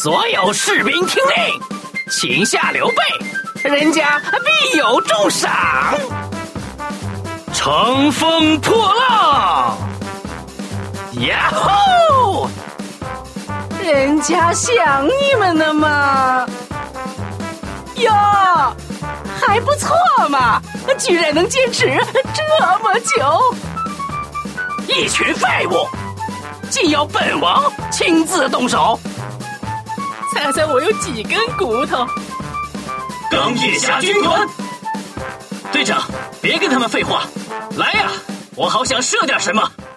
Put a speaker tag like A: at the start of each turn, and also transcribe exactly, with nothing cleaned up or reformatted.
A: 所有士兵听令，擒下刘备，人家必有重赏。乘风破浪，呀吼！
B: 人家想你们呢嘛。哟，还不错嘛，居然能坚持这么久。
A: 一群废物，竟要本王亲自动手。
B: 猜猜我有几根骨头？
A: 钢铁侠军团。
C: 队长，别跟他们废话，来呀，我好想射点什么。